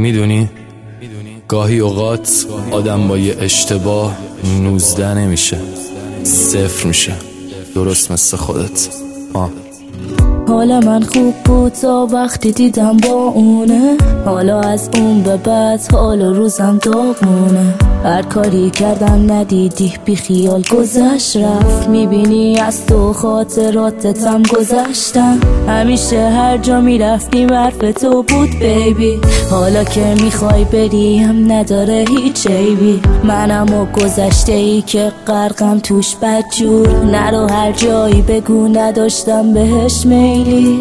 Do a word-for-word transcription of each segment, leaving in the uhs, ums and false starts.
میدونی گاهی اوقات آدم با یه اشتباه نوزده نمیشه، صفر میشه، درست مثل خودت. آه. حالا من خوب بود تا وقتی دیدم با اونه، حالا از اون به بعد حالا روزم داغونه. هر کاری کردم ندیدی، بی خیال گذشت رفت. میبینی از تو خاطراتتم گذشتم، همیشه هر جا میرفتیم حرف تو بود بیبی. حالا که میخوای بری هم نداره هیچ عیبی. منم و گذشته ای که غرقم توش بدجور. نرو هر جایی بگو نداشتم بهش میلی.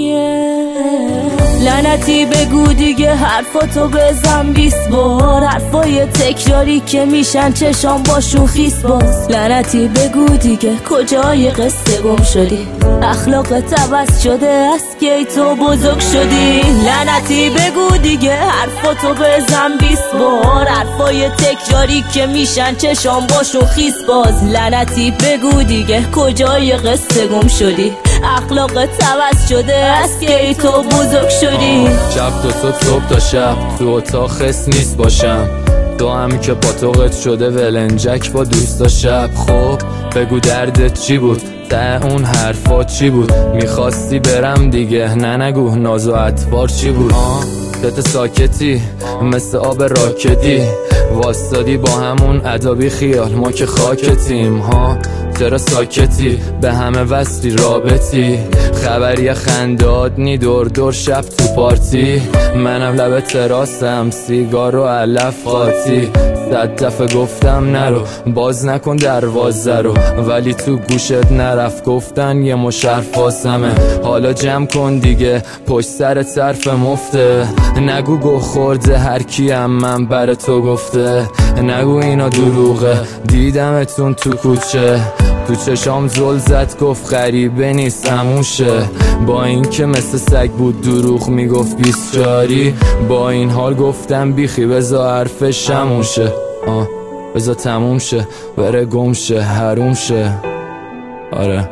yeah. لعنتی بگو دیگه حرفاتو بزن بیست بار، حرفای تکراری که میشن چشام باشون خیس باز. لعنتی بگو دیگه کجای قصه گم شدی، اخلاقت عوض شده از کی تو بزرگ شدی. لعنتی بگو دیگه حرفاتو بزن بیست بار، حرفای تکراری که میشن چشام باشون خیس باز. لعنتی بگو دیگه کجای قصه گم شدی، اخلاقت عوض شده از کی تو بزرگ شدی. شب تا صبح صبح تا شب تو اتاق خس نیست باشم، تو هم که پاتوقت شده ولنجک با دوستا شب. خب بگو دردت چی بود، ته اون حرفا چی بود، میخواستی برم دیگه نه نگو ناز و اطوار چی بود. آه دت ساکتی مثل آب راکتی، واستادی با همون ادابی خیال ما که خاکتیم. ها چرا ساکتی به همه وصلی رابطی، خبری خنداد نی دور دور شب تو پارتی. منم لب تراسم سیگار و علف قاطی، صد دفعه گفتم نرو باز نکن دروازه رو، ولی تو گوشت نرفت گفتن یه مشرف واسمه. حالا جمع کن دیگه پشت سر طرف مفته، نگو گو خورده هر کیم من بر تو گفته. نگو اینا دروغه دیدمتون تو کوچه، تو چشام زل زد گفت غریبه نیست عموشه. با این که مثل سگ بود دروغ میگفت بیسچاری، با این حال گفتم بیخی بزا حرفش شمون شه. آه بزا تموم شه بره گم شه حروم شه. آره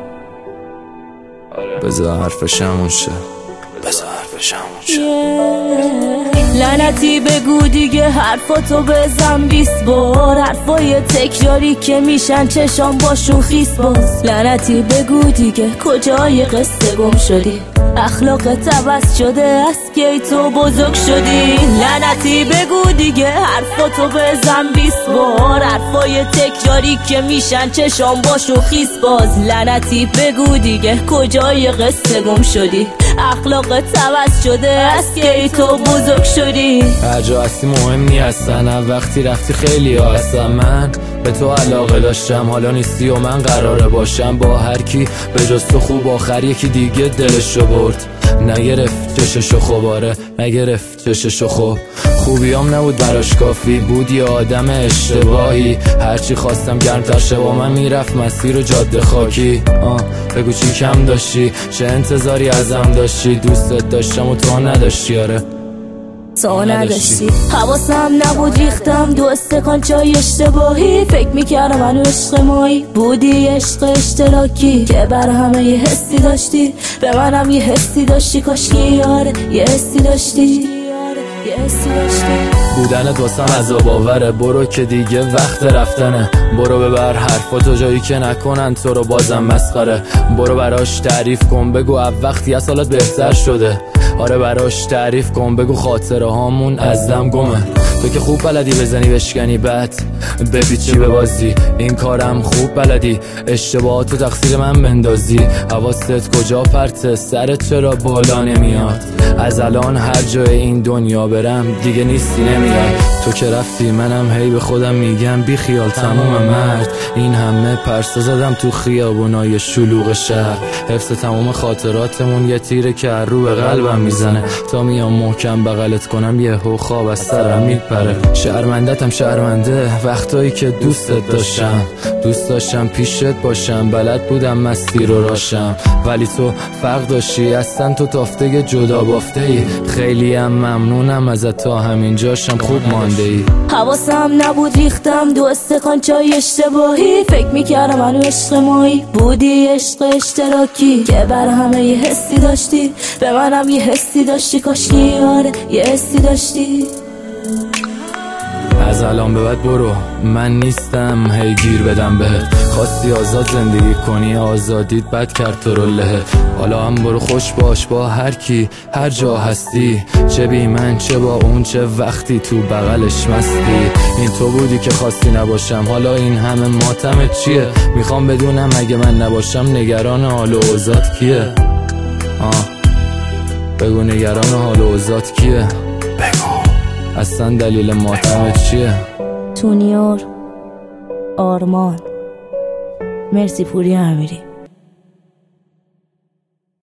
بزا حرفش شمون شه، بزا حرفش شمون شه. لعنتی بگو دیگه حرفاتو بزن بیست بار، حرفای تکراری که میشن چشام باشون خیس باز. لعنتی بگو دیگه کجای قصه گم شدی، اخلاقت عوض شده از کی تو بزرگ شدی. لعنتی بگو دیگه حرفاتو بزن بیست بار، حرفای تکراری که میشن چشام باشون خیس باز. لعنتی بگو دیگه کجای قصه گم شدی، اخلاقت عوض شده از کی تو بزرگ شدی. هر جا هستی مهم نی هستن، وقتی رفتی خیلی ها هستن. من به تو علاقه داشتم حالا نیستی و من قراره باشم با هر کی به جز تو. خوب آخر یکی دیگه دلشو برد، نگرفت چششو خوباره نگرفت چششو خوب. خوبیام نبود براش کافی بود یه آدم اشتباهی، هرچی خواستم گرمتر شه با من میرفت مسیر و جاده خاکی. آه بگو چی کم داشتی، چه انتظاری ازم داشتی، دوستت داشتم و تو نداشتی. آره تو نداشتی، حواسم نبود ریختم دو استکان چای اشتباهی. فکر میکردم منو عشق مایی بودی، عشق اشتراکی که بر همه یه حسی داشتی، به منم یه حسی داشتی. کاشکی یاره یه حسی داشتی، یه حسی داشتی. بودنت واسم عذاب آوره، برو که دیگه وقت رفتنه. برو ببر حرفاتو جایی که نکنن تو رو بازم مسخره. برو براش تعریف کن بگو اب وقتی از حالت بهتر شده. آره براش تعریف کن بگو خاطره هامون از دم گمه. تو که خوب بلدی بزنی بشکنی بعد ببی چی ببازی، این کارم خوب بلدی اشتباهاتو تقصیر من بندازی. حواست کجا پرته سرت چرا بالا نمیاد، از الان هر جای این دنیا برم دیگه نیستی نمیاد. تو که رفتی منم هی به خودم میگم بی خیال تموم مرد، این همه پرسه زدم تو خیابونای شلوغ شهر. حفظ تمام خاطراتمون یه تیره که رو به قلبم میزنه، تا میام محکم بغلت کنم یه هو خواب از سرم میپره. شرمندتم شرمنده وقتایی که دوستت داشتم، دوست داشتم پیشت باشم، بلد بودم مستی رو راشم، ولی تو فرق داشتی اصلا تو تافته جدا بافته ای. خیلی هم ممنونم ازت تا همین جاشم خوب مانده ای. حواسم نبود ریختم دو استکان چای اشتباهی. فکر میکردم منو عشق مایی بودی، عشق اشتراکی که بر همه یه حسی داشتی، به منم یه حسی داشتی کاشکی، آره یه حسی داشتی. از الان به بعد برو، من نیستم هی گیر بدم بهت. خواستی آزاد زندگی کنی، آزادیت بد کرد تو رو لهت. حالا هم برو خوش باش با هر کی هر جا هستی، چه بی من چه با اون، چه وقتی تو بغلش مستی. این تو بودی که خواستی نباشم، حالا این همه ماتمت چیه؟ میخوام بدونم اگه من نباشم نگران حال و اوضاعت کیه؟ آه بگو نگران حال و اوضاعت کیه؟ بگو اصلا دلیل ماتمت چیه؟ تونیور آرمان. مرسی پوری امیری.